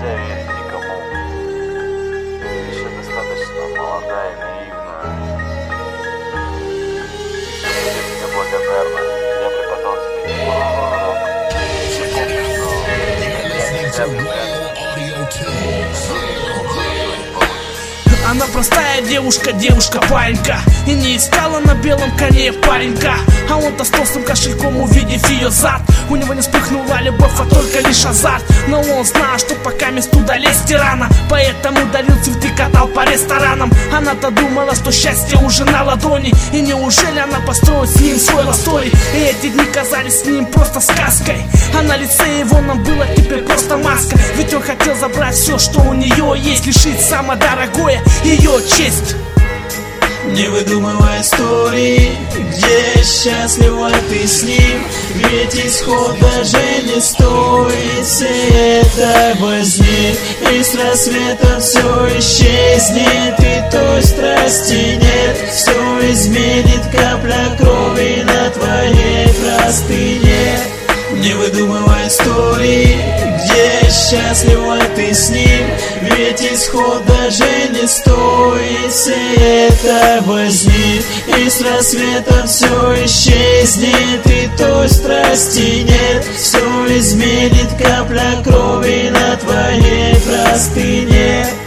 нельзя верить никому. Ты еще достаточно молодая и наивная. Я тебе благодарна. Я преподал тебе неплохой урок. Она простая девушка, девушка-паренька, и не искала на белом коне паренька. А он-то с толстым кошельком, увидев ее зад, у него не вспыхнула любовь, а только лишь азарт. Но он знал, что пока мест туда лезть рано, поэтому дарил цветы, катал по ресторанам. Она-то думала, что счастье уже на ладони, и неужели она построит с ним свой ластори? И эти дни казались с ним просто сказкой, а на лице его нам было теперь просто маска. Ведь он хотел забрать все, что у нее есть, лишить самое дорогое, ее честь. Не выдумывай истории, где счастлива ты с ним, ведь исход даже не стоит всей этой возни. И с рассветом все исчезнет, и той страсти нет. Все изменит капля крови на твоей простыне. Не выдумывай истории, где счастлива ты с ним, ведь исход даже не стоит всей этой возни. И с рассветом все исчезнет, и той страсти нет. Все изменит капля крови на твоей простыне.